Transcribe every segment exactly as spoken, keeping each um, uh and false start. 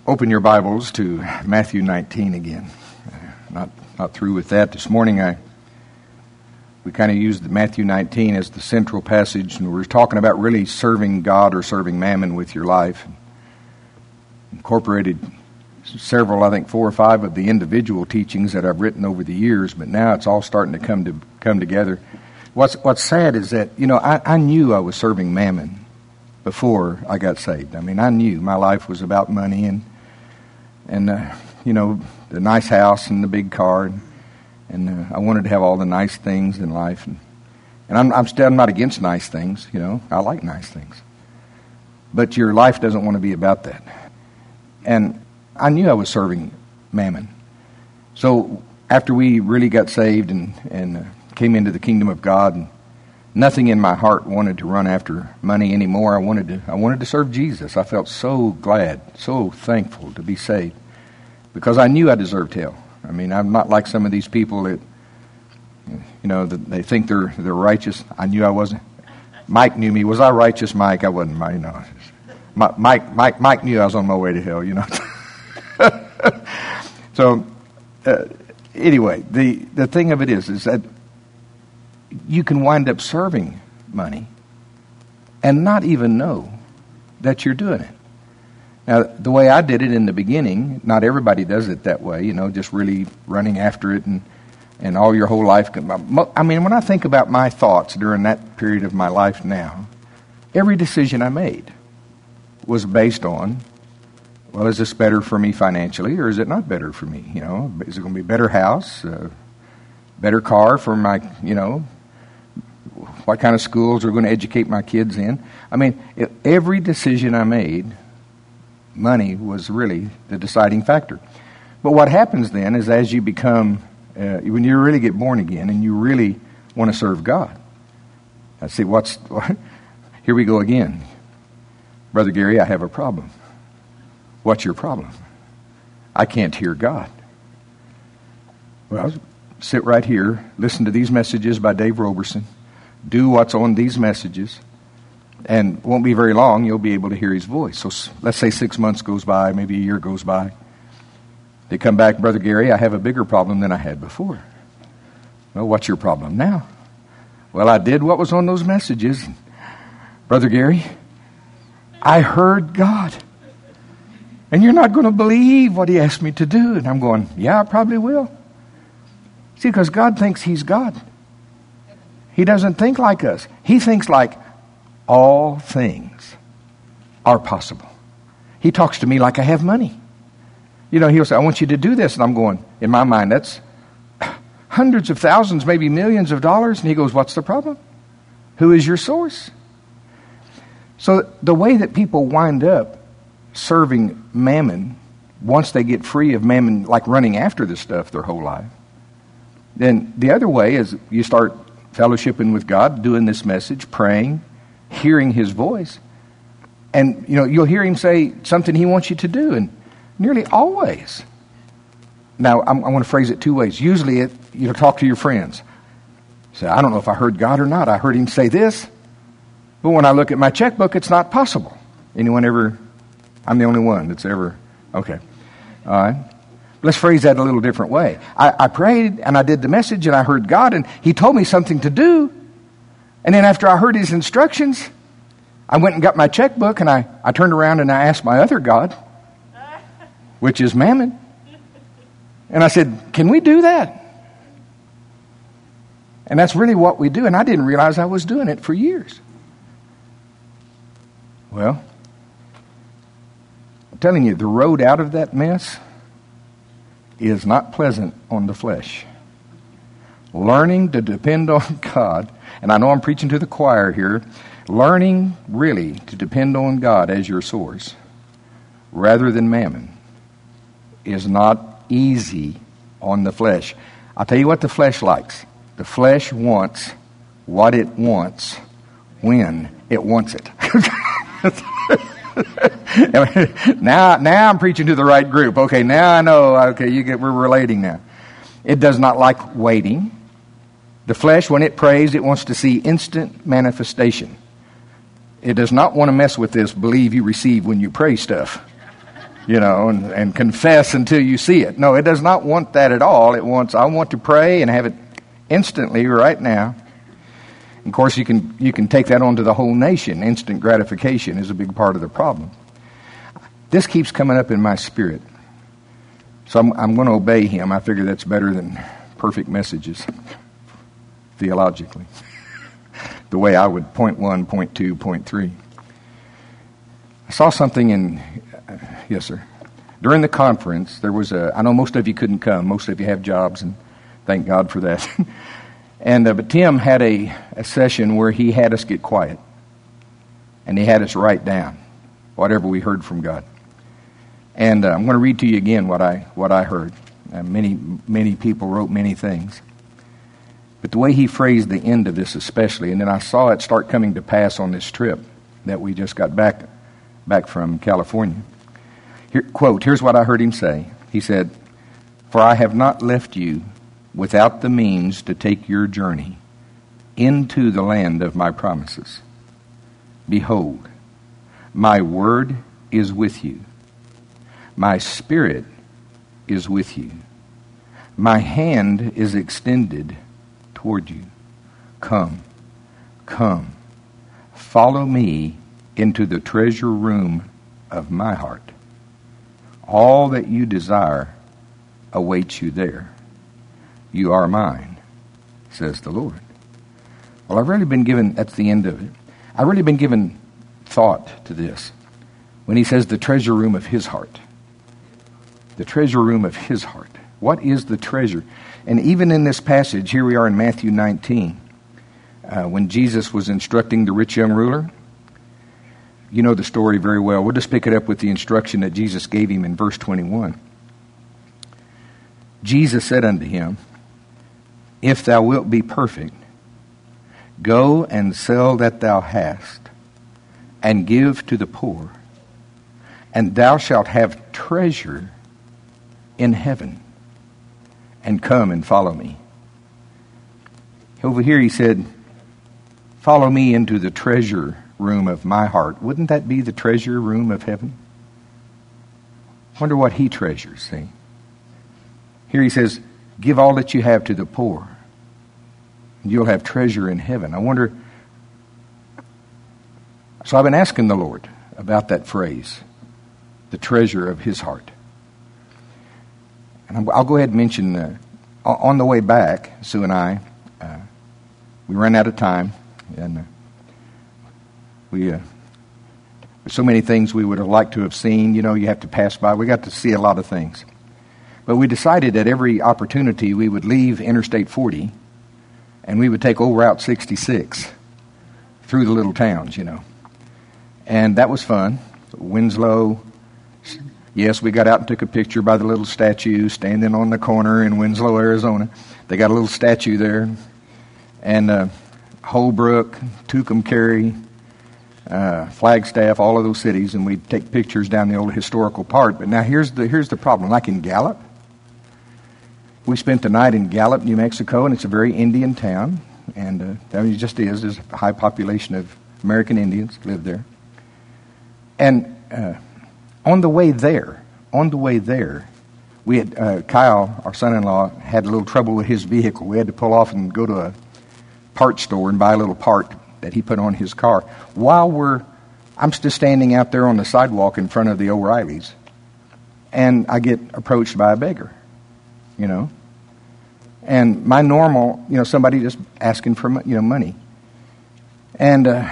Open your Bibles to Matthew nineteen again. Uh, not not through with that. This morning I we kind of used Matthew nineteen as the central passage, and we were talking about really serving God or serving mammon with your life. Incorporated several, I think four or five of the individual teachings that I've written over the years, but now it's all starting to come to come together. What's what's sad is that, you know, I, I knew I was serving mammon before I got saved. I mean, I knew my life was about money and and uh, you know, the nice house and the big car, and, and uh, I wanted to have all the nice things in life. And, and I'm I'm still I'm not against nice things. You know, I like nice things, but your life doesn't want to be about that. And I knew I was serving mammon. So after we really got saved and and uh, came into the kingdom of God, and nothing in my heart wanted to run after money anymore. I wanted to I wanted to serve Jesus. I felt so glad, so thankful to be saved, because I knew I deserved hell. I mean, I'm not like some of these people that, you know, that they think they're they're righteous. I knew I wasn't. Mike knew me. Was I righteous, Mike? I wasn't. You know, Mike Mike Mike knew I was on my way to hell. You know. so uh, anyway, the the thing of it is, is that you can wind up serving money and not even know that you're doing it. Now, the way I did it in the beginning, not everybody does it that way, you know, just really running after it and, and all your whole life. I mean, when I think about my thoughts during that period of my life now, every decision I made was based on, well, is this better for me financially, or is it not better for me? You know, is it going to be a better house, uh, better car for my, you know, what kind of schools are going to educate my kids in? I mean, it, every decision I made, money was really the deciding factor. But what happens then is, as you become, uh, when you really get born again and you really want to serve God, I see what's, here we go again. Brother Gary, I have a problem. What's your problem? I can't hear God. Well, sit right here, listen to these messages by Dave Roberson, do what's on these messages, and won't be very long, you'll be able to hear his voice. So let's say six months goes by, maybe a year goes by. They come back, Brother Gary, I have a bigger problem than I had before. Well, what's your problem now? Well, I did what was on those messages. Brother Gary, I heard God. And you're not going to believe what he asked me to do. And I'm going, yeah, I probably will. See, because God thinks he's God. He doesn't think like us. He thinks like all things are possible. He talks to me like I have money. You know, he'll say, I want you to do this. And I'm going, in my mind, that's hundreds of thousands, maybe millions of dollars. And he goes, what's the problem? Who is your source? So the way that people wind up serving mammon, once they get free of mammon, like running after this stuff their whole life, then the other way is you start fellowshipping with God, doing this message, praying, hearing his voice. And, you know, you'll hear him say something he wants you to do. And nearly always. Now, I'm, I want to phrase it two ways. Usually, it, you know, talk to your friends. Say, I don't know if I heard God or not. I heard him say this. But when I look at my checkbook, it's not possible. Anyone ever? I'm the only one that's ever. Okay. All right. Let's phrase that a little different way. I, I prayed and I did the message and I heard God and he told me something to do. And then after I heard his instructions, I went and got my checkbook and I, I turned around and I asked my other God, which is mammon. And I said, can we do that? And that's really what we do. And I didn't realize I was doing it for years. Well, I'm telling you, the road out of that mess is not pleasant on the flesh. Learning to depend on God, and I know I'm preaching to the choir here, learning really to depend on God as your source rather than mammon is not easy on the flesh. I'll tell you what the flesh likes. The flesh wants what it wants when it wants it. now, now I'm preaching to the right group. Okay, now I know. Okay, you get we're relating now. It does not like waiting. The flesh, when it prays, it wants to see instant manifestation. It does not want to mess with this believe you receive when you pray stuff. you know, and, and confess until you see it. No, it does not want that at all. It wants, I want to pray and have it instantly right now. Of course, you can you can take that on to the whole nation. Instant gratification is a big part of the problem. This keeps coming up in my spirit. So I'm, I'm going to obey him. I figure that's better than perfect messages, theologically. The way I would point one, point two, point three. I saw something in, uh, yes, sir. During the conference, there was a, I know most of you couldn't come. Most of you have jobs, and thank God for that. And uh, but Tim had a, a session where he had us get quiet, and he had us write down whatever we heard from God. And uh, I'm going to read to you again what I what I heard. Uh, many many people wrote many things, but the way he phrased the end of this especially, and then I saw it start coming to pass on this trip that we just got back back from California. Here, quote: Here's what I heard him say. He said, "For I have not left you without the means to take your journey into the land of my promises. Behold, my word is with you. My spirit is with you. My hand is extended toward you. Come, come, follow me into the treasure room of my heart. All that you desire awaits you there. You are mine, says the Lord." Well, I've really been given, that's the end of it. I've really been given thought to this. When he says the treasure room of his heart. The treasure room of his heart. What is the treasure? And even in this passage, here we are in Matthew nineteen, uh, when Jesus was instructing the rich young ruler. You know the story very well. We'll just pick it up with the instruction that Jesus gave him in verse twenty-one. Jesus said unto him, "If thou wilt be perfect, go and sell that thou hast, and give to the poor, and thou shalt have treasure in heaven, and come and follow me." Over here he said, "Follow me into the treasure room of my heart." Wouldn't that be the treasure room of heaven? Wonder what he treasures, see? Here he says, "Give all that you have to the poor, and you'll have treasure in heaven." I wonder, so I've been asking the Lord about that phrase, the treasure of his heart. And I'll go ahead and mention, uh, on the way back, Sue and I, uh, we ran out of time, and uh, we, uh, there's so many things we would have liked to have seen. You know, you have to pass by. We got to see a lot of things. But we decided that every opportunity we would leave Interstate forty and we would take old Route sixty-six through the little towns, you know. And that was fun. Winslow, yes, we got out and took a picture by the little statue standing on the corner in Winslow, Arizona. They got a little statue there. And uh, Holbrook, Tucumcari, uh, Flagstaff, all of those cities, and we'd take pictures down the old historical part. But now here's the here's the problem. Like in Gallup, we spent the night in Gallup, New Mexico, and it's a very Indian town. And uh, I mean, it just is. There's a high population of American Indians live there. And uh, on the way there, on the way there, we had uh, Kyle, our son-in-law, had a little trouble with his vehicle. We had to pull off and go to a part store and buy a little part that he put on his car. While we're, I'm just standing out there on the sidewalk in front of the O'Reillys, and I get approached by a beggar, you know. And my normal, you know, somebody just asking for, you know, money. And uh,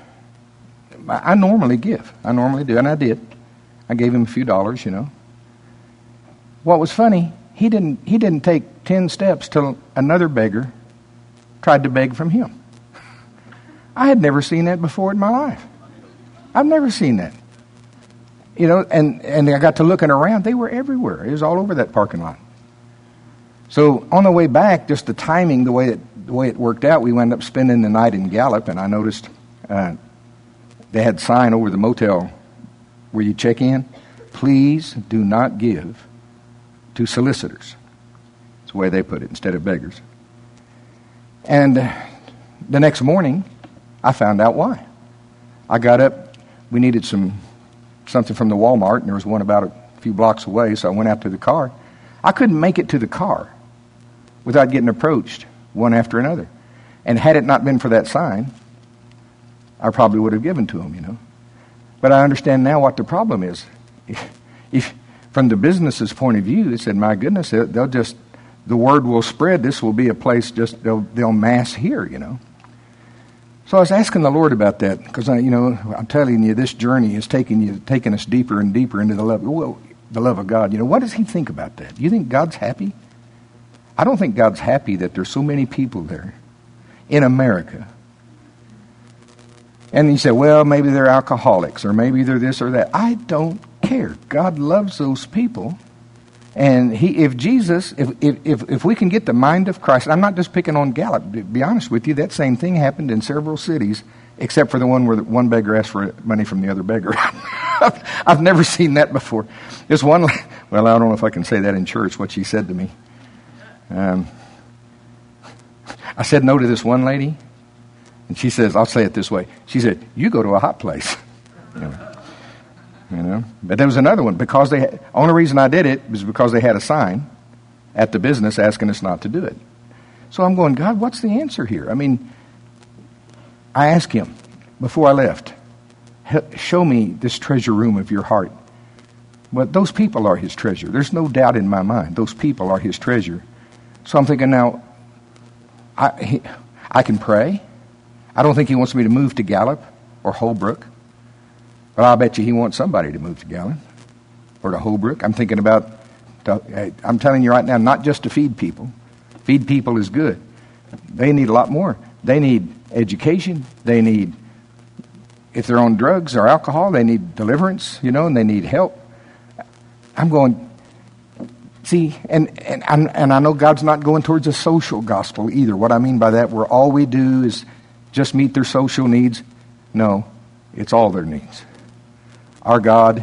I normally give. I normally do, and I did. I gave him a few dollars, you know. What was funny, he didn't he didn't take ten steps till another beggar tried to beg from him. I had never seen that before in my life. I've never seen that. You know, and, and I got to looking around. They were everywhere. It was all over that parking lot. So on the way back, just the timing, the way it, the way it worked out, we wound up spending the night in Gallup, and I noticed uh, they had a sign over the motel where you check in, "Please do not give to solicitors." That's the way they put it, instead of beggars. And uh, the next morning, I found out why. I got up. We needed some something from the Walmart, and there was one about a a few blocks away, so I went out to the car. I couldn't make it to the car without getting approached one after another. And had it not been for that sign, I probably would have given to them, you know. But I understand now what the problem is. If, if from the business's point of view, they said, my goodness, they'll just, the word will spread. This will be a place just, they'll, they'll mass here, you know. So I was asking the Lord about that because, you know, I'm telling you, this journey is taking you, taking us deeper and deeper into the love, well, the love of God. You know, what does He think about that? Do you think God's happy? I don't think God's happy that there's so many people there in America. And you say, well, maybe they're alcoholics or maybe they're this or that. I don't care. God loves those people. And he, if Jesus, if, if if we can get the mind of Christ, I'm not just picking on Gallup. To be honest with you, that same thing happened in several cities, except for the one where one beggar asked for money from the other beggar. I've never seen that before. There's one, well, I don't know if I can say that in church, what she said to me. Um, I said no to this one lady, and she says, I'll say it this way. She said, you go to a hot place. You know. You know, but there was another one because they. Had, only reason I did it was because they had a sign at the business asking us not to do it. So I'm going, God, what's the answer here? I mean, I asked Him before I left, show me this treasure room of your heart. But those people are His treasure. There's no doubt in my mind. Those people are His treasure. So I'm thinking now, I he, I can pray. I don't think He wants me to move to Gallup or Holbrook. But I'll bet you He wants somebody to move to Gallup or to Holbrook. I'm thinking about, I'm telling you right now, not just to feed people. Feed people is good. They need a lot more. They need education. They need, if they're on drugs or alcohol, they need deliverance, you know, and they need help. I'm going, see, and, and, and I know God's not going towards a social gospel either. What I mean by that, where all we do is just meet their social needs. No, it's all their needs. Our God,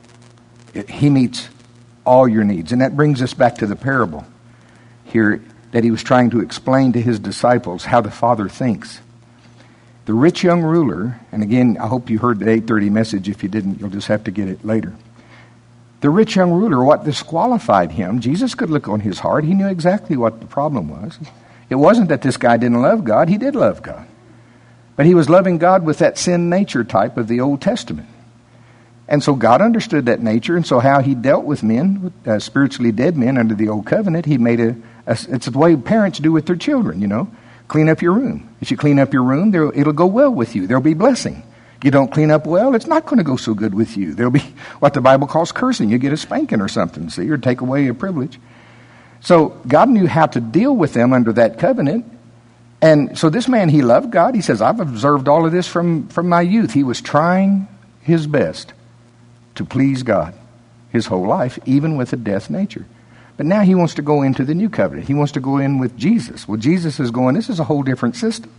He meets all your needs. And that brings us back to the parable here that He was trying to explain to His disciples how the Father thinks. The rich young ruler, and again, I hope you heard the eight thirty message. If you didn't, you'll just have to get it later. The rich young ruler, what disqualified him, Jesus could look on his heart. He knew exactly what the problem was. It wasn't that this guy didn't love God. He did love God. But he was loving God with that sin nature type of the Old Testament. And so God understood that nature, and so how He dealt with men, uh, spiritually dead men under the Old Covenant, He made a, a, it's the way parents do with their children, you know. Clean up your room. If you clean up your room, there, it'll go well with you. There'll be blessing. You don't clean up well, it's not going to go so good with you. There'll be what the Bible calls cursing. You get a spanking or something, see, or take away a privilege. So God knew how to deal with them under that covenant. And so this man, he loved God. He says, I've observed all of this from, from my youth. He was trying his best to please God his whole life, even with a death nature. But now he wants to go into the new covenant. He wants to go in with Jesus. Well, Jesus is going, this is a whole different system.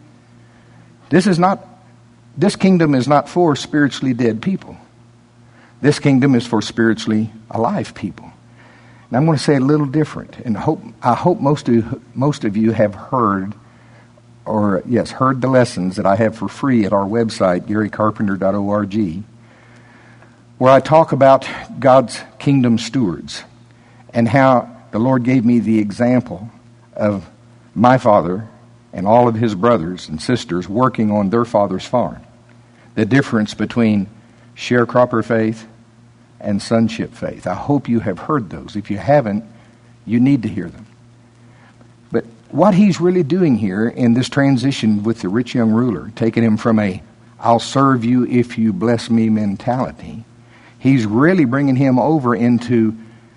This is not, this kingdom is not for spiritually dead people. This kingdom is for spiritually alive people. And I'm going to say a little different. And hope, I hope most of, most of you have heard, or yes, heard the lessons that I have for free at our website, gary carpenter dot org, where I talk about God's kingdom stewards and how the Lord gave me the example of my father and all of his brothers and sisters working on their father's farm. The difference between sharecropper faith and sonship faith. I hope you have heard those. If you haven't, you need to hear them. But what He's really doing here in this transition with the rich young ruler, taking him from a I'll serve you if you bless me mentality, He's really bringing him over into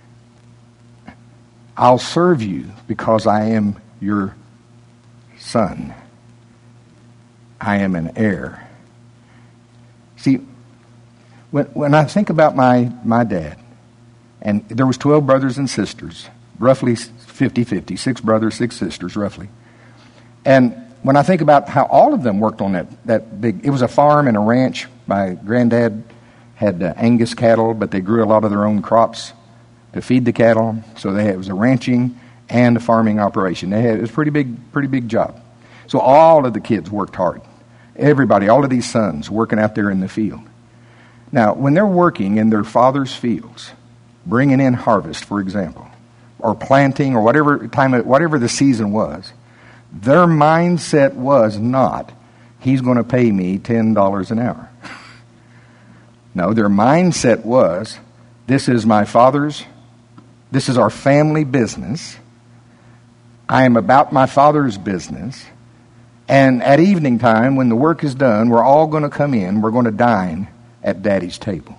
I'll serve you because I am your son. I am an heir. See, when when I think about my, my dad, and there was twelve brothers and sisters, roughly fifty-fifty, six brothers, six sisters, roughly. And when I think about how all of them worked on that, that big, it was a farm and a ranch. My granddad had uh, Angus cattle, but they grew a lot of their own crops to feed the cattle. So they had, it was a ranching and a farming operation. They had, it was a pretty big, pretty big job. So all of the kids worked hard. Everybody, all of these sons working out there in the field. Now, when they're working in their father's fields, bringing in harvest, for example, or planting, or whatever time, whatever the season was, their mindset was not, he's going to pay me ten dollars an hour. No, their mindset was, this is my father's, this is our family business. I am about my father's business. And at evening time, when the work is done, we're all going to come in, we're going to dine at Daddy's table.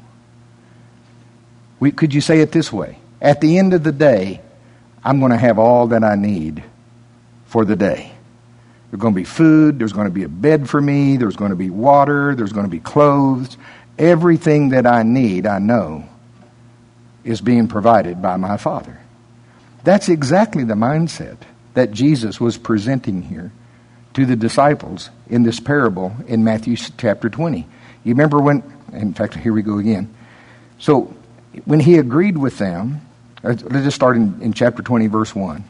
We, could you say it this way? At the end of the day, I'm going to have all that I need for the day. There's going to be food, there's going to be a bed for me, there's going to be water, there's going to be clothes. Everything that I need, I know, is being provided by my Father. That's exactly the mindset that Jesus was presenting here to the disciples in this parable in Matthew chapter twenty. You remember when, in fact, here we go again. So, when he agreed with them, let's just start in, in chapter twenty, verse one.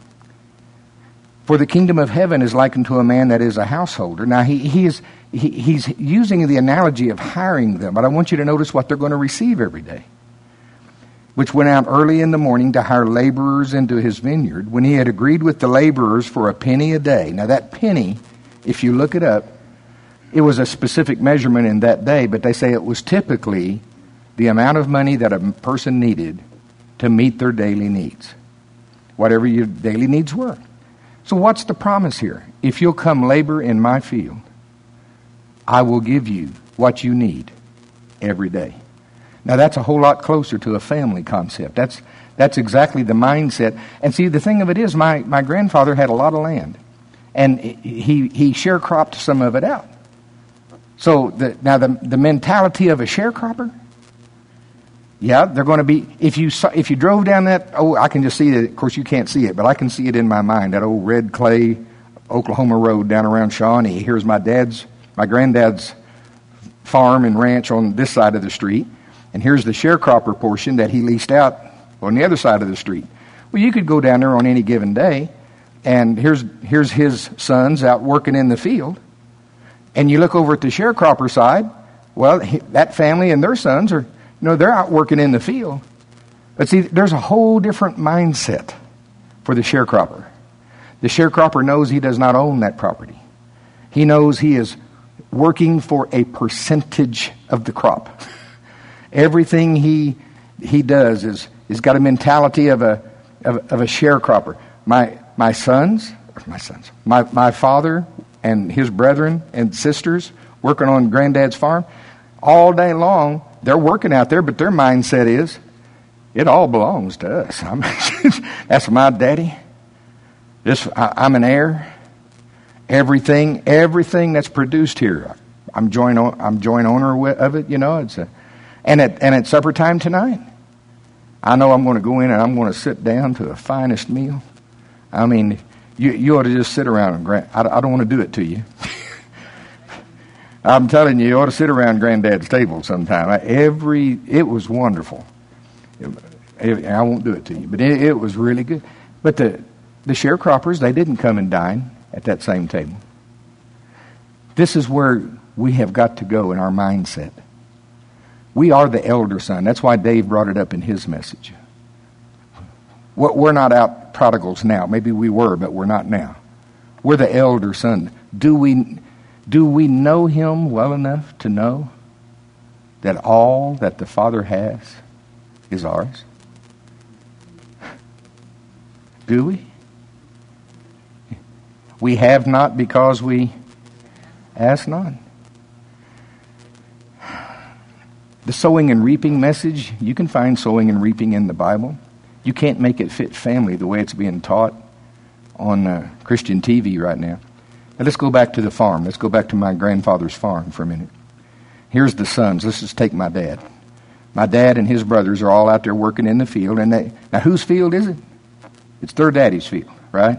For the kingdom of heaven is likened to a man that is a householder. Now, he, he is he, he's using the analogy of hiring them, but I want you to notice what they're going to receive every day. Which went out early in the morning to hire laborers into his vineyard. When he had agreed with the laborers for a penny a day. Now, that penny, if you look it up, it was a specific measurement in that day, but they say it was typically the amount of money that a person needed to meet their daily needs. Whatever your daily needs were. So what's the promise here? If you'll come labor in my field, I will give you what you need every day. Now that's a whole lot closer to a family concept. That's that's exactly the mindset. And see, the thing of it is, my, my grandfather had a lot of land. And he, he sharecropped some of it out. So the, now the, the mentality of a sharecropper, yeah, they're going to be, if you saw, if you drove down that, oh, I can just see it. Of course, you can't see it, but I can see it in my mind. That old red clay Oklahoma road down around Shawnee. Here's my dad's, my granddad's farm and ranch on this side of the street. And here's the sharecropper portion that he leased out on the other side of the street. Well, you could go down there on any given day, and here's here's his sons out working in the field. And you look over at the sharecropper side, well, he, that family and their sons are, you know, they're out working in the field. But see, there's a whole different mindset for the sharecropper. The sharecropper knows he does not own that property. He knows he is working for a percentage of the crop. Everything he he does is is got a mentality of a of, of a sharecropper. My my sons, my sons, my my father and his brethren and sisters working on Granddad's farm all day long. They're working out there, but their mindset is, it all belongs to us. I'm, that's my daddy. This I, I'm an heir. Everything everything that's produced here, I'm joint I'm joint owner of it. You know, it's a And at and at supper time tonight, I know I'm going to go in and I'm going to sit down to the finest meal. I mean, you you ought to just sit around and grand. I, I don't want to do it to you. I'm telling you, you ought to sit around Granddad's table sometime. Every it was wonderful. It, I won't do it to you, but it, it was really good. But the the sharecroppers, they didn't come and dine at that same table. This is where we have got to go in our mindset. We are the elder son. That's why Dave brought it up in his message. We're not out prodigals now. Maybe we were, but we're not now. We're the elder son. Do we, do we know him well enough to know that all that the Father has is ours? Do we? We have not because we ask not. The sowing and reaping message, you can find sowing and reaping in the Bible. You can't make it fit family the way it's being taught on uh, Christian T V right now. Now let's go back to the farm. Let's go back to my grandfather's farm for a minute. Here's the sons. Let's just take my dad. My dad and his brothers are all out there working in the field. And they, now whose field is it? It's their daddy's field, right?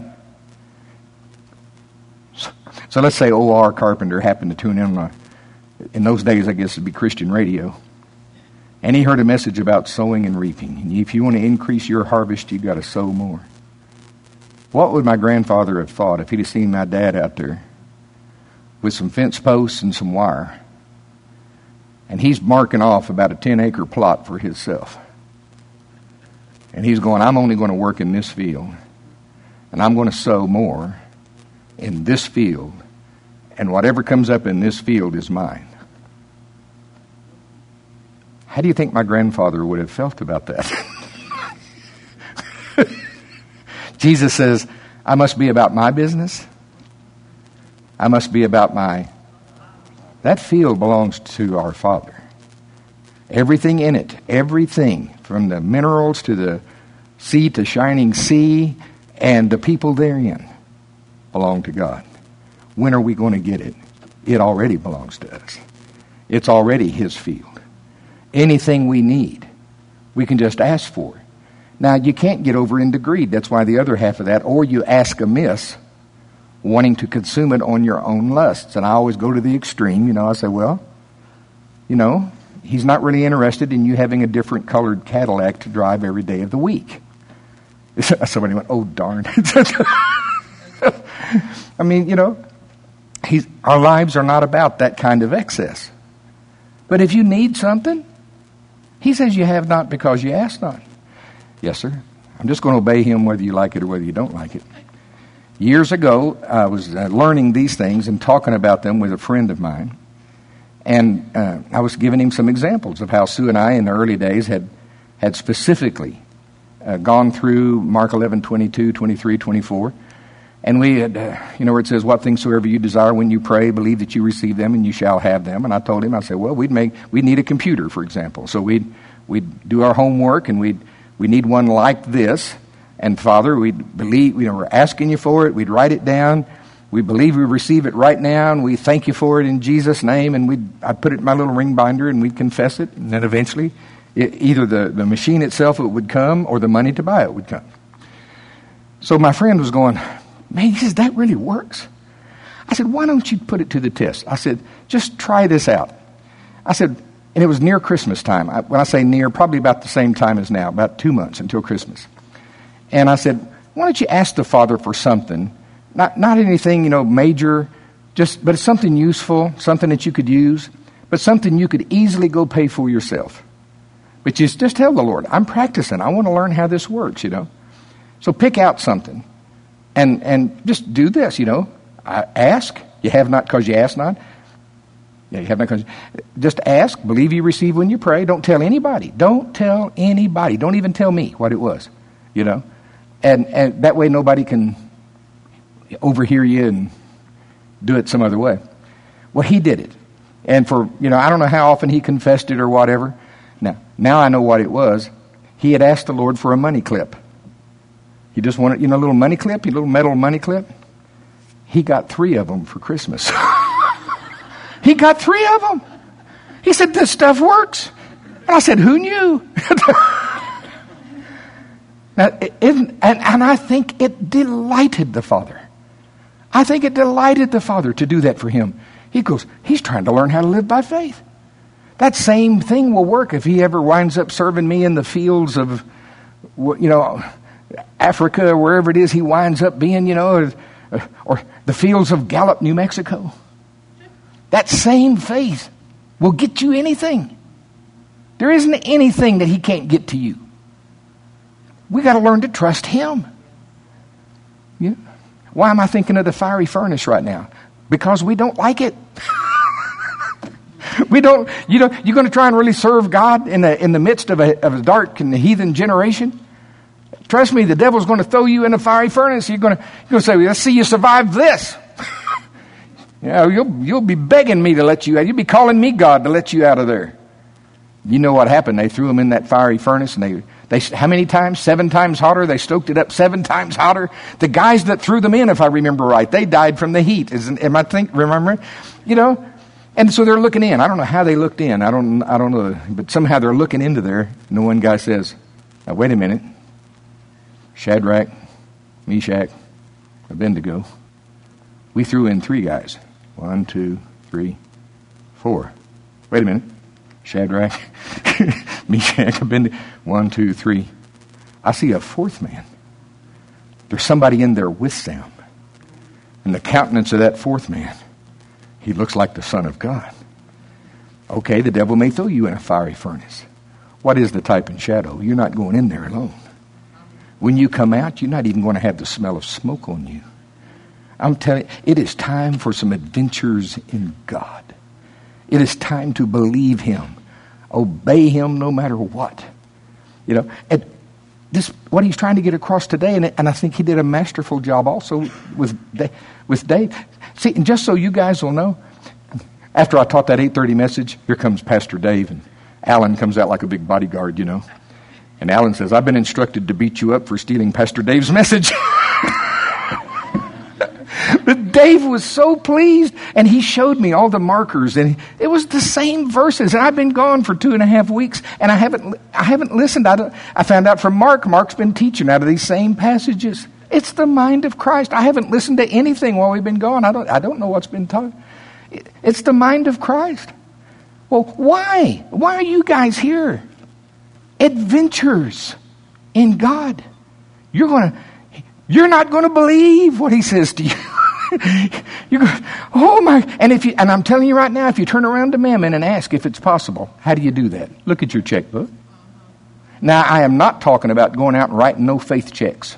So, so let's say O R Carpenter happened to tune in on, in those days I guess it'd be Christian radio. And he heard a message about sowing and reaping. And if you want to increase your harvest, you've got to sow more. What would my grandfather have thought if he'd have seen my dad out there with some fence posts and some wire? And he's marking off about a ten acre plot for himself. And he's going, I'm only going to work in this field. And I'm going to sow more in this field. And whatever comes up in this field is mine. How do you think my grandfather would have felt about that? Jesus says, I must be about my business. I must be about my... That field belongs to our Father. Everything in it, everything, from the minerals to the sea to shining sea, and the people therein, belong to God. When are we going to get it? It already belongs to us. It's already His field. Anything we need, we can just ask for. Now, you can't get over into greed. That's why the other half of that, or you ask amiss, wanting to consume it on your own lusts. And I always go to the extreme. You know, I say, well, you know, He's not really interested in you having a different colored Cadillac to drive every day of the week. Somebody went, oh, darn. I mean, you know, he's, our lives are not about that kind of excess. But if you need something, He says you have not because you ask not. Yes, sir. I'm just going to obey Him whether you like it or whether you don't like it. Years ago, I was uh, learning these things and talking about them with a friend of mine. And uh, I was giving him some examples of how Sue and I in the early days had, had specifically uh, gone through Mark eleven, twenty-two, twenty-three, twenty-four. And we had, uh, you know, where it says, what things soever you desire when you pray, believe that you receive them and you shall have them. And I told him, I said, well, we'd make, we'd need a computer, for example. So we'd, we'd do our homework and we'd, we need one like this. And Father, we'd believe, you know, we're asking you for it. We'd write it down. We believe we receive it right now, and we thank you for it in Jesus' name. And we'd, I'd put it in my little ring binder, and we'd confess it. And then eventually, it, either the, the machine itself it would come, or the money to buy it would come. So my friend was going, man, he says, that really works? I said, why don't you put it to the test? I said, just try this out. I said, and it was near Christmas time. I, when I say near, probably about the same time as now, about two months until Christmas. And I said, why don't you ask the Father for something, not not anything, you know, major, just but it's something useful, something that you could use, but something you could easily go pay for yourself. But just, just tell the Lord, I'm practicing. I want to learn how this works, you know. So pick out something and and just do this, you know. I ask, you have not because you ask not. Yeah, you have not because just ask, believe you receive when you pray. Don't tell anybody. Don't tell anybody. Don't even tell me what it was, you know. And and that way nobody can overhear you and do it some other way. Well, he did it. And for, you know, I don't know how often he confessed it or whatever. Now, now I know what it was. He had asked the Lord for a money clip. He just wanted, you know, a little money clip, a little metal money clip. He got three of them for Christmas. He got three of them. He said, this stuff works. And I said, who knew? Now, it, and, and I think it delighted the Father. I think it delighted the Father to do that for him. He goes, he's trying to learn how to live by faith. That same thing will work if he ever winds up serving me in the fields of, you know, Africa or wherever it is he winds up being, you know, or, or the fields of Gallup, New Mexico. That same faith will get you anything. There isn't anything that he can't get to you. We got to learn to trust him. Yeah. Why am I thinking of the fiery furnace right now? Because we don't like it. We don't, you know, you're going to try and really serve God in the in the midst of a, of a dark and heathen generation? Trust me, the devil's going to throw you in a fiery furnace. You're going to, you're going to say, let's see you survive this. You know, you'll, you'll be begging me to let you out. You'll be calling me God to let you out of there. You know what happened? They threw him in that fiery furnace, and they, they how many times? Seven times hotter. They stoked it up seven times hotter. The guys that threw them in, if I remember right, they died from the heat. Isn't, am I think remembering? You know, and so they're looking in. I don't know how they looked in. I don't, I don't know, but somehow they're looking into there. And the one guy says, now, wait a minute. Shadrach, Meshach, Abednego. We threw in three guys. One, two, three, four. Wait a minute. Shadrach, Meshach, Abednego. One, two, three. I see a fourth man. There's somebody in there with them. And the countenance of that fourth man, he looks like the Son of God. Okay, the devil may throw you in a fiery furnace. What is the type and shadow? You're not going in there alone. When you come out, you're not even going to have the smell of smoke on you. I'm telling you, it is time for some adventures in God. It is time to believe Him. Obey Him no matter what. You know, and this, what he's trying to get across today, and, and I think he did a masterful job also with, with Dave. See, and just so you guys will know, after I taught that eight thirty message, here comes Pastor Dave, and Alan comes out like a big bodyguard, you know. And Alan says, I've been instructed to beat you up for stealing Pastor Dave's message. But Dave was so pleased, and he showed me all the markers, and it was the same verses. And I've been gone for two and a half weeks, and I haven't I haven't listened. I, don't, I found out from Mark. Mark's been teaching out of these same passages. It's the mind of Christ. I haven't listened to anything while we've been gone. I don't I don't know what's been taught. It's the mind of Christ. Well, why? Why are you guys here? Adventures in God. You're gonna you're not going to believe what He says to you. You go, oh my! And if you, and I'm telling you right now, if you turn around to Mammon and ask if it's possible, how do you do that? Look at your checkbook. Now, I am not talking about going out and writing no faith checks.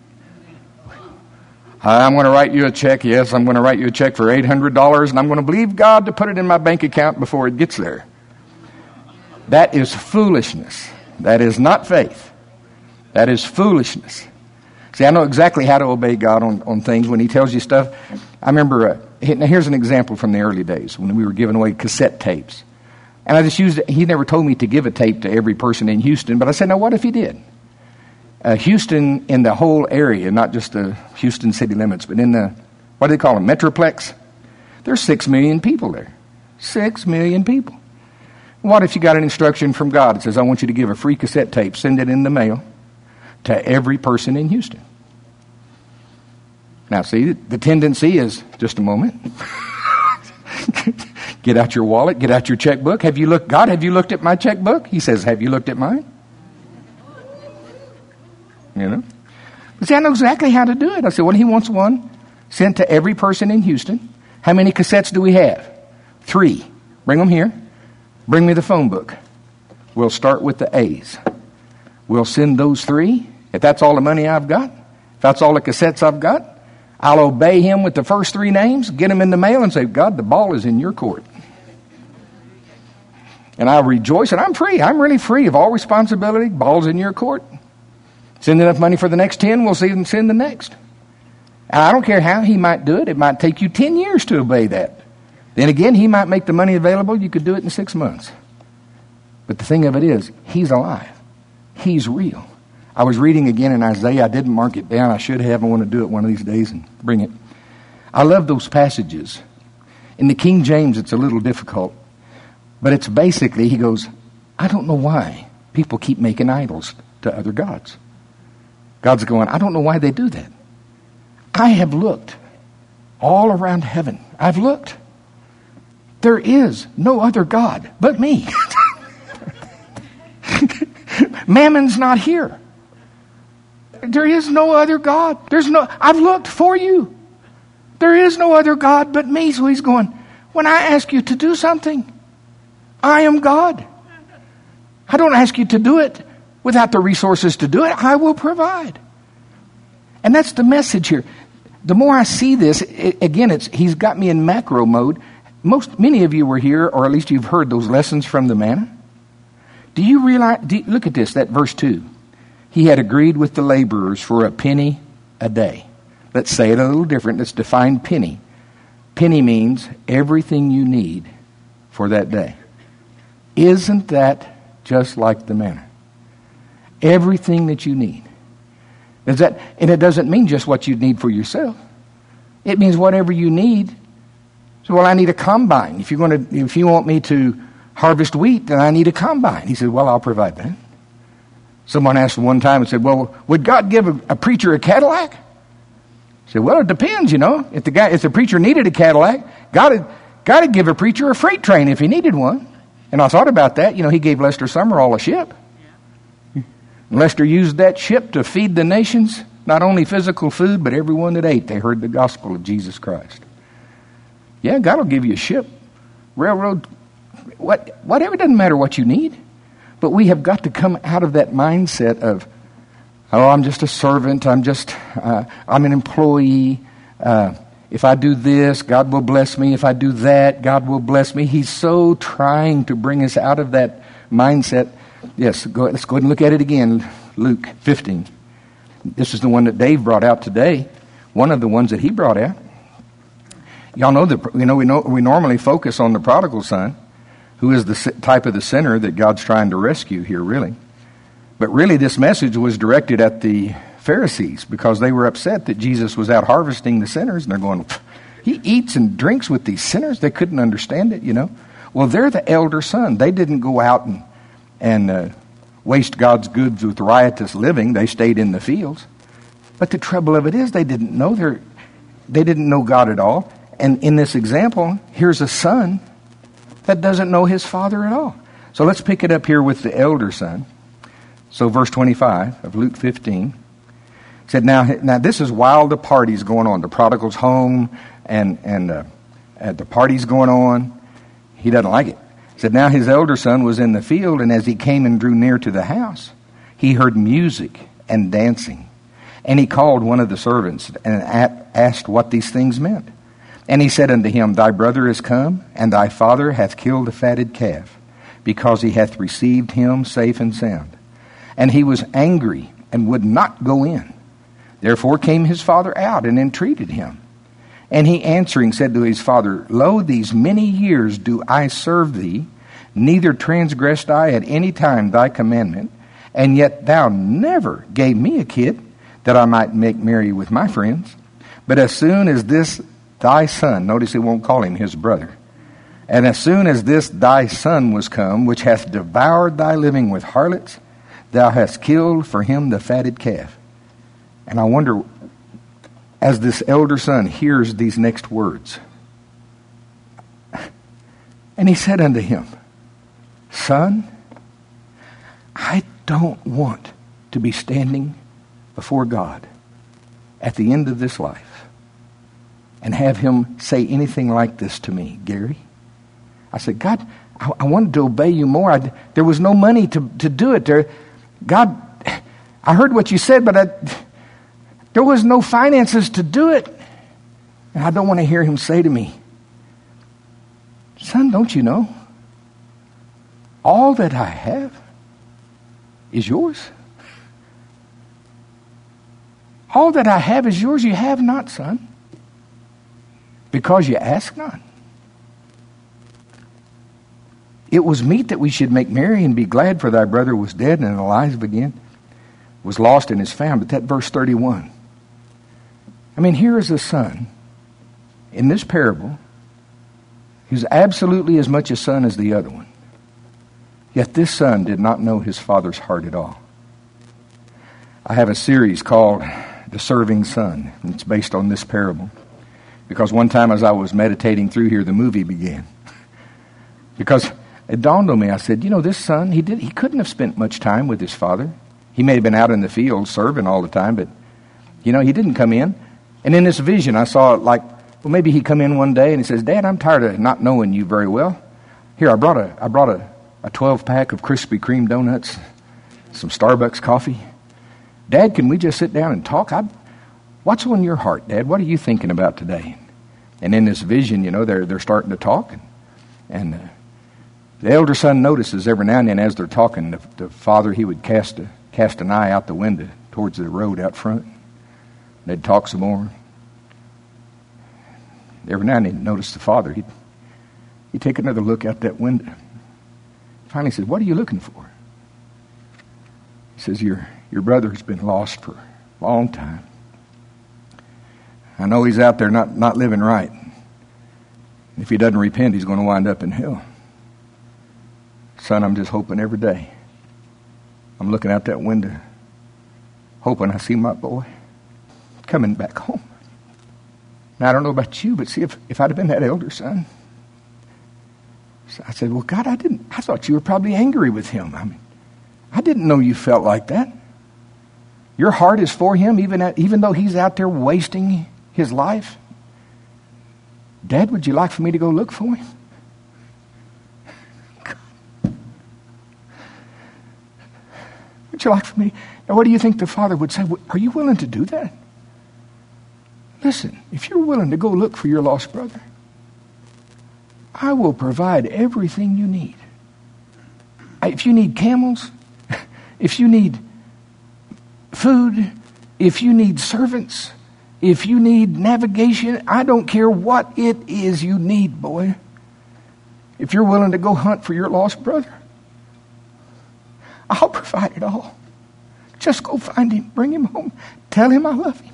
I'm going to write you a check. Yes, I'm going to write you a check for eight hundred dollars, and I'm going to believe God to put it in my bank account before it gets there. That is foolishness. That is not faith. That is foolishness. See, I know exactly how to obey God on, on things when He tells you stuff. I remember, uh, now here's an example from the early days when we were giving away cassette tapes. And I just used it. He never told me to give a tape to every person in Houston, but I said, now what if He did? Uh, Houston in the whole area, not just the Houston city limits, but in the, what do they call them, Metroplex? There's six million people there. Six million people. What if you got an instruction from God that says, I want you to give a free cassette tape, send it in the mail to every person in Houston? Now, see, the tendency is, just a moment, get out your wallet, get out your checkbook. Have you looked, God, have you looked at my checkbook? He says, have you looked at mine? You know? But see, I know exactly how to do it. I said, well, He wants one sent to every person in Houston. How many cassettes do we have? Three. Bring them here. Bring me the phone book. We'll start with the A's. We'll send those three. If that's all the money I've got, if that's all the cassettes I've got, I'll obey Him with the first three names, get them in the mail, and say, God, the ball is in your court. And I'll rejoice, and I'm free. I'm really free of all responsibility. Ball's in your court. Send enough money for the next ten, we'll see them send the next. And I don't care how He might do it. It might take you ten years to obey that. Then again, He might make the money available. You could do it in six months. But the thing of it is, He's alive. He's real. I was reading again in Isaiah. I didn't mark it down. I should have. I want to do it one of these days and bring it. I love those passages. In the King James, it's a little difficult. But it's basically, he goes, I don't know why people keep making idols to other gods. God's going, I don't know why they do that. I have looked all around heaven. I've looked. There is no other God but me. Mammon's not here. There is no other God. There's no, I've looked for you. There is no other God but me. So He's going, when I ask you to do something, I am God. I don't ask you to do it without the resources to do it. I will provide. And that's the message here. The more I see this, it, again, it's He's got me in macro mode. Most, many of you were here, or at least you've heard those lessons from the manna. Do you realize, do you, look at this, that verse two. He had agreed with the laborers for a penny a day. Let's say it a little different. Let's define penny. Penny means everything you need for that day. Isn't that just like the manna? Everything that you need. Is that, and it doesn't mean just what you need for yourself. It means whatever you need. So, well, I need a combine. If you're going to, if you want me to harvest wheat, then I need a combine. He said, well, I'll provide that. Someone asked one time and said, well, would God give a, a preacher a Cadillac? I said, well, it depends, you know. If the guy, if the preacher needed a Cadillac, God would, God would give a preacher a freight train if he needed one. And I thought about that. You know, He gave Lester Summerall a ship. Yeah. Lester used that ship to feed the nations, not only physical food, but everyone that ate. They heard the gospel of Jesus Christ. Yeah, God will give you a ship, railroad, what, whatever. Doesn't matter what you need. But we have got to come out of that mindset of, Oh, I'm just a servant. I'm just, uh, I'm an employee. Uh, if I do this, God will bless me. If I do that, God will bless me. He's so trying to bring us out of that mindset. Yes, go, let's go ahead and look at it again. Luke fifteen. This is the one that Dave brought out today. One of the ones that he brought out. Y'all know that, you know, we know we normally focus on the prodigal son, who is the type of the sinner that God's trying to rescue here, really. But really, this message was directed at the Pharisees because they were upset that Jesus was out harvesting the sinners, and they're going, he eats and drinks with these sinners. They couldn't understand it, you know. Well, they're the elder son. They didn't go out and and uh, waste God's goods with riotous living. They stayed in the fields. But the trouble of it is, they didn't know their, they didn't know God at all. And in this example, here's a son that doesn't know his father at all. So let's pick it up here with the elder son. So verse twenty-five of Luke fifteen said, now, now this is while the party's going on. The prodigal's home and, and uh, uh, the party's going on. He doesn't like it. Said, now his elder son was in the field, and as he came and drew near to the house, he heard music and dancing. And he called one of the servants and asked what these things meant. And he said unto him, thy brother is come, and thy father hath killed a fatted calf, because he hath received him safe and sound. And he was angry and would not go in. Therefore came his father out and entreated him. And he answering said to his father, lo, these many years do I serve thee, neither transgressed I at any time thy commandment, and yet thou never gave me a kid, that I might make merry with my friends. But as soon as this thy son, notice he won't call him his brother, and as soon as this thy son was come, which hath devoured thy living with harlots, thou hast killed for him the fatted calf. And I wonder, as this elder son hears these next words, and he said unto him, son, I don't want to be standing before God at the end of this life and have him say anything like this to me, Gary. I said, God, I, I wanted to obey you more. I, there was no money to, to do it. There, God, I heard what you said, but I, there was no finances to do it. And I don't want to hear him say to me, son, don't you know? All that I have is yours. All that I have is yours. You have not, son, because you ask not. It was meet that we should make merry and be glad, for thy brother was dead and alive again, was lost and is found. But that verse thirty-one. I mean, here is a son in this parable who's absolutely as much a son as the other one. Yet this son did not know his father's heart at all. I have a series called The Serving Son. And it's based on this parable. Because one time as I was meditating through here, the movie began. Because it dawned on me, I said, you know, this son, he did he couldn't have spent much time with his father. He may have been out in the field serving all the time, but, you know, he didn't come in. And in this vision, I saw it like, well, maybe he'd come in one day and he says, Dad, I'm tired of not knowing you very well. Here, I brought a I brought a, a twelve-pack of Krispy Kreme donuts, some Starbucks coffee. Dad, can we just sit down and talk? I, what's on your heart, Dad? What are you thinking about today? And in this vision, you know, they're they're starting to talk. And, and uh, the elder son notices every now and then as they're talking, the, the father, he would cast a, cast an eye out the window towards the road out front. They'd talk some more. Every now and then, notice the father. He'd, he'd take another look out that window. Finally, he said, what are you looking for? He says, your, your brother's been lost for a long time. I know he's out there not, not living right. If he doesn't repent, he's going to wind up in hell. Son, I'm just hoping every day. I'm looking out that window, hoping I see my boy coming back home. Now, I don't know about you, but see, if, if I'd have been that elder son, so I said, well, God, I didn't, I thought you were probably angry with him. I mean, I didn't know you felt like that. Your heart is for him, even, at, even though he's out there wasting his life. Dad, would you like for me to go look for him? would you like for me? Now, what do you think the Father would say? Are you willing to do that? Listen, if you're willing to go look for your lost brother, I will provide everything you need. If you need camels, if you need food, if you need servants, if you need navigation, I don't care what it is you need, boy. If you're willing to go hunt for your lost brother, I'll provide it all. Just go find him, bring him home, tell him I love him.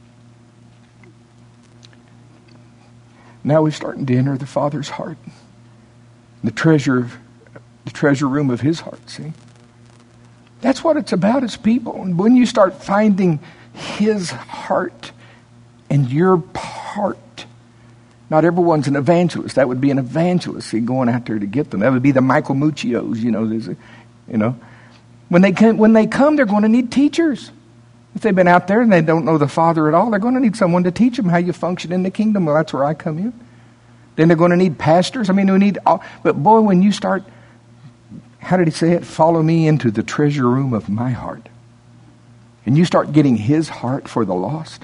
Now we're starting to enter the Father's heart, the treasure, the treasure room of His heart. See, that's what it's about as people. And when you start finding His heart and your part, not everyone's an evangelist. That would be an evangelist. See, going out there to get them. That would be the Michael Muccios. You know, there's a, you know, when they come, when they come, they're going to need teachers. If they've been out there and they don't know the Father at all, they're going to need someone to teach them how you function in the kingdom. Well, that's where I come in. Then they're going to need pastors. I mean, we need all. But boy, when you start, how did he say it? Follow me into the treasure room of my heart. And you start getting His heart for the lost.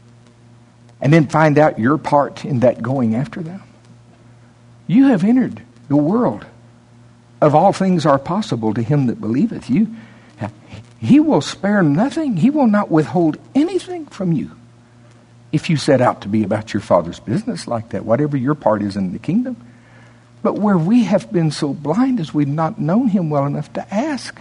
And then find out your part in that going after them. You have entered the world of all things are possible to him that believeth. You. He will spare nothing. He will not withhold anything from you if you set out to be about your Father's business like that, whatever your part is in the kingdom. But where we have been so blind is we've not known Him well enough to ask.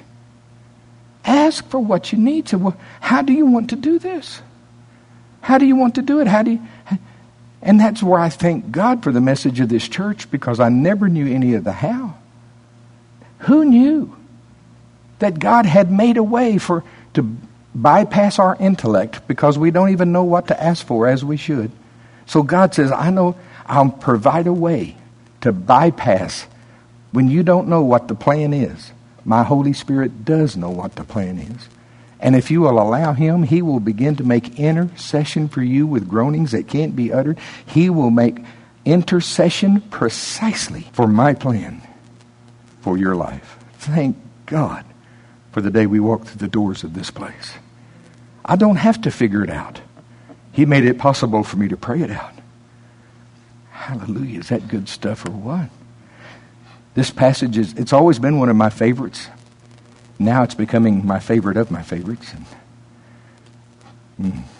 Ask for what you need. So, well, how do you want to do this? How do you want to do it? How do you... And that's where I thank God for the message of this church, because I never knew any of the how. Who knew that God had made a way for to bypass our intellect because we don't even know what to ask for as we should. So God says, I know I'll provide a way to bypass when you don't know what the plan is. My Holy Spirit does know what the plan is. And if you will allow Him, He will begin to make intercession for you with groanings that can't be uttered. He will make intercession precisely for my plan for your life. Thank God for the day we walk through the doors of this place. I don't have to figure it out. He made it possible for me to pray it out. Hallelujah. Is that good stuff or what? This passage is, it's always been one of my favorites. Now it's becoming my favorite of my favorites. And, mm,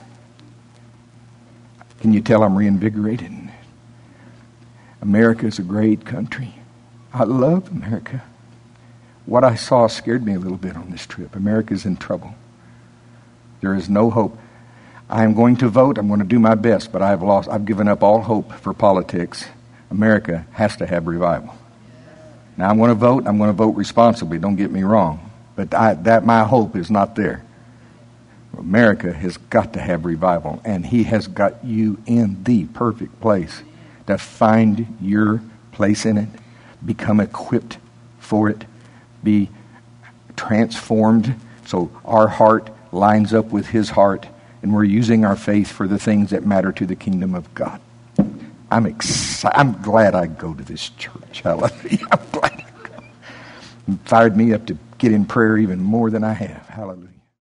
can you tell I'm reinvigorated? America is a great country. I love America. What I saw scared me a little bit on this trip. America's in trouble. There is no hope. I am going to vote. I'm going to do my best, but I have lost. I've given up all hope for politics. America has to have revival. Now I'm going to vote. I'm going to vote responsibly. Don't get me wrong, but I, that my hope is not there. America has got to have revival, and He has got you in the perfect place to find your place in it, become equipped for it, be transformed so our heart lines up with His heart, and we're using our faith for the things that matter to the kingdom of God. I'm excited. I'm glad I go to this church. Hallelujah. I'm glad I go. It fired me up to get in prayer even more than I have. Hallelujah.